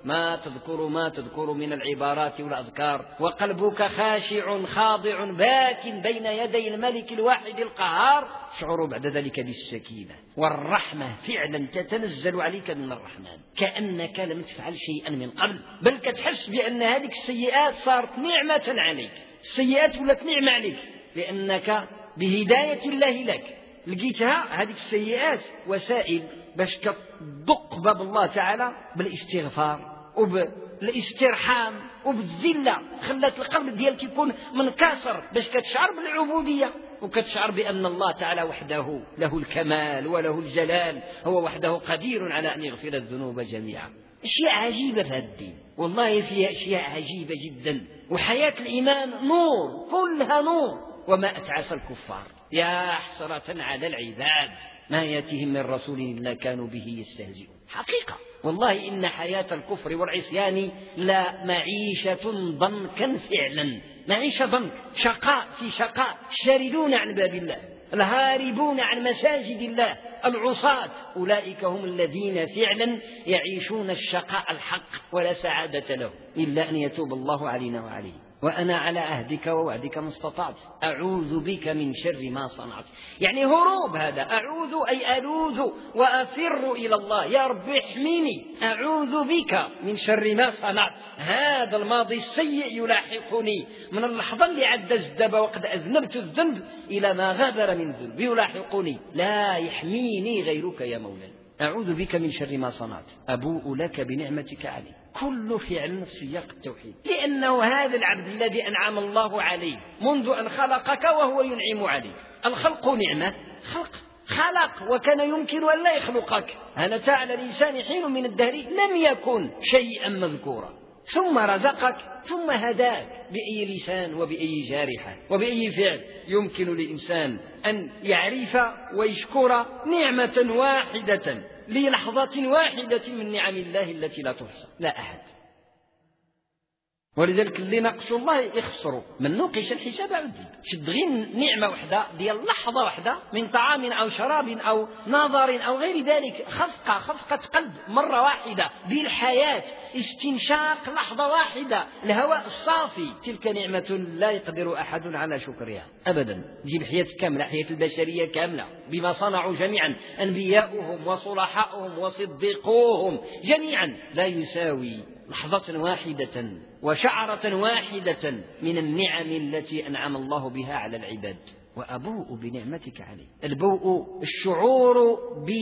ما تذكر ما تذكر من العبارات والأذكار وقلبك خاشع خاضع باك بين يدي الملك الواحد القهار، تشعر بعد ذلك بالسكينة والرحمة فعلا تتنزل عليك من الرحمن، كأنك لم تفعل شيئا من قبل، بل كتحس بأن هذه السيئات صارت نعمة عليك، السيئات ولت نعمة عليك، لأنك بهداية الله لك لقيتها هذه السيئات وسائل باش تدق باب الله تعالى بالاستغفار وبالاسترحام وبالذلة، خلت القلب ديالك يكون منكسر باش كتشعر بالعبودية وكتشعر بأن الله تعالى وحده له الكمال وله الجلال، هو وحده قدير على أن يغفر الذنوب جميعا. أشياء عجيبة في هذا الدين، والله فيها أشياء عجيبة جدا، وحياة الإيمان نور كلها نور، وما أتعس الكفار يا حسرة على العباد ما يأتيهم من رسول إلا كانوا به يستهزئون. حقيقة والله إن حياة الكفر والعصيان لا معيشة ضنكا فعلا، معيشة ضنك، شقاء في شقاء، الشاردون عن باب الله، الهاربون عن مساجد الله، العصاة، أولئك هم الذين فعلا يعيشون الشقاء الحق ولا سعادة له إلا أن يتوب الله علينا وعليه. وأنا على عهدك ووعدك ما استطعت أعوذ بك من شر ما صنعت، يعني هروب، هذا أعوذ أي ألوذ وأفر إلى الله، يا رب احميني، أعوذ بك من شر ما صنعت، هذا الماضي السيء يلاحقني من اللحظة اللي عد الزدب وقد أذنبت الذنب إلى ما غادر من ذنب يلاحقني، لا يحميني غيرك يا مولاي، أعوذ بك من شر ما صنعت، أبوء لك بنعمتك علي. كل فعل في سياق التوحيد، لأنه هذا العبد الذي أنعم الله عليه منذ أن خلقك وهو ينعم عليك. الخلق نعمة، خلق خلق وكان يمكن أن لا يخلقك، هل على الإنسان حين من الدهر لم يكن شيئا مذكورا، ثم رزقك ثم هداك بأي لسان وبأي جارحة وبأي فعل يمكن للإنسان أن يعرف ويشكر نعمة واحدة للحظة واحدة من نعم الله التي لا تحصى، لا أحد. ولذلك اللي ناقشوا الله يخسروا، من نوقش الحساب عذب. شد غير نعمة واحدة ديال لحظة واحدة من طعام أو شراب أو نظر أو غير ذلك، خفقة خفقة قلب مرة واحدة بالحياة، استنشاق لحظة واحدة، الهواء الصافي، تلك نعمة لا يقدر أحد على شكرها أبدا. جيب حياة كاملة، حياة البشرية كاملة بما صنعوا جميعا، أنبياؤهم وصلحاؤهم وصديقوهم جميعا، لا يساوي لحظة واحدة وشعرة واحدة من النعم التي أنعم الله بها على العباد. وأبوء بنعمتك علي، البوء الشعور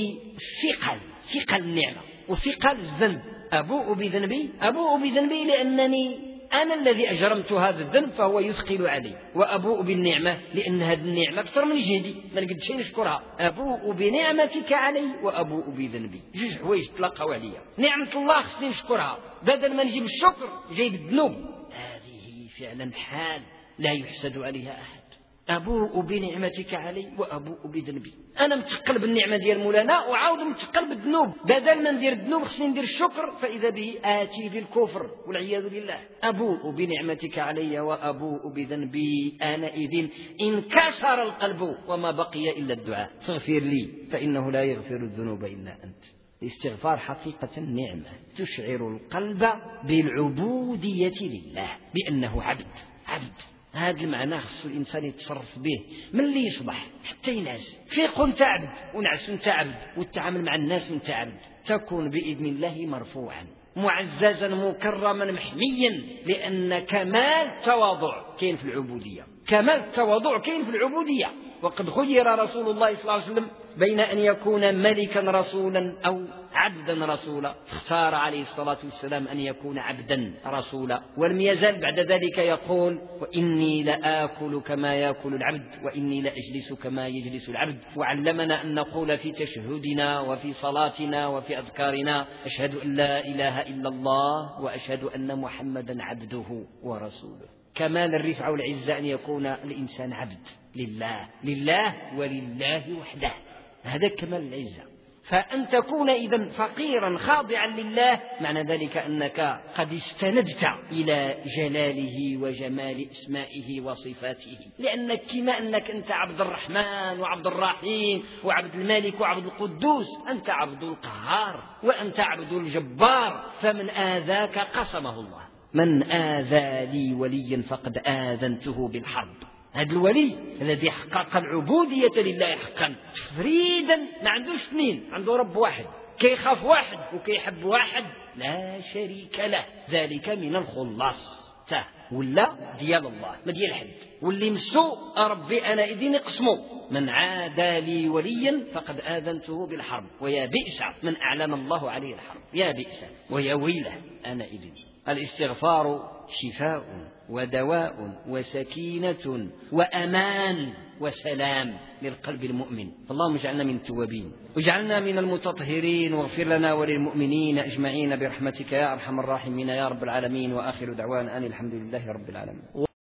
بثقل، ثقل النعمة وثقل الذنب. أبوء بذنبي، أبوء بذنبي لأنني أنا الذي أجرمت هذا الذنب فهو يثقل علي، وأبوء بالنعمة لأن هذه النعمة أكثر من جهدي ما نقد شيء نشكرها. أبوء بنعمتك علي وأبوء بذنبي، جوج حوايج تلاقوا عليا. نعمة الله خصني نشكرها، بدل ما نجيب الشكر جايب الذنوب، هذه فعلا حال لا يحسد عليها أحد. أبوء بنعمتك علي وأبوء بذنبي، أنا متقل بالنعمة ديال مولانا وعاود متقل بالذنوب، بدل ما ندير الذنوب خصني ندير الشكر، فإذا به آتي بالكفر والعياذ بالله. أبوء بنعمتك علي وأبوء بذنبي، آنئذ انكسر القلب وما بقي إلا الدعاء، فاغفر لي فإنه لا يغفر الذنوب إلا أنت. الاستغفار حقيقة نعمة تشعر القلب بالعبودية لله، بأنه عبد عبد. هذا المعنى خص الإنسان يتصرف به من اللي يصبح حتى ينعس. فيق أنت عبد ونعس أنت عبد، والتعامل مع الناس أنت عبد، تكون بإذن الله مرفوعا معززا مكرما محميا، لأن كمال التواضع كاين في العبودية، كمال التواضع كاين في العبودية. وقد خير رسول الله صلى الله عليه وسلم بين أن يكون ملكا رسولا أو عبدا رسولا، اختار عليه الصلاة والسلام أن يكون عبدا رسولا، ولم يزال بعد ذلك يقول: وإني لآكل كما يأكل العبد وإني لأجلس كما يجلس العبد. وعلمنا أن نقول في تشهدنا وفي صلاتنا وفي أذكارنا: أشهد أن لا إله إلا الله وأشهد أن محمدا عبده ورسوله. كمال الرفعة والعزة أن يكون الإنسان عبد لله، لله ولله وحده، هذا كمال العزة. فأن تكون إذن فقيرا خاضعا لله معنى ذلك أنك قد استندت إلى جلاله وجمال اسمائه وصفاته، لأنك كما أنك أنت عبد الرحمن وعبد الرحيم وعبد الملك وعبد القدوس، أنت عبد القهار وأنت عبد الجبار، فمن آذاك قسمه الله. من آذى لي وليا فقد آذنته بالحرب. هذا الولي الذي حقق العبودية لله حقا تفريدا، ما عندوش اثنين، عنده رب واحد، كيخاف واحد وكيحب واحد لا شريك له، ذلك من الخلاص تاه ولا ديال الله ما ديال حد، واللي مسو ربي أنا إذن اقسمه. من عادى لي وليا فقد آذنته بالحرب ويا بئس من أعلن الله عليه الحرب، يا بئس ويا ويله أنا إذن. الاستغفار شفاء ودواء وسكينة وأمان وسلام للقلب المؤمن. اللهم اجعلنا من التوابين واجعلنا من المتطهرين، واغفر لنا وللمؤمنين أجمعين برحمتك يا أرحم الراحمين يا رب العالمين. وآخر دعوانا أن الحمد لله رب العالمين.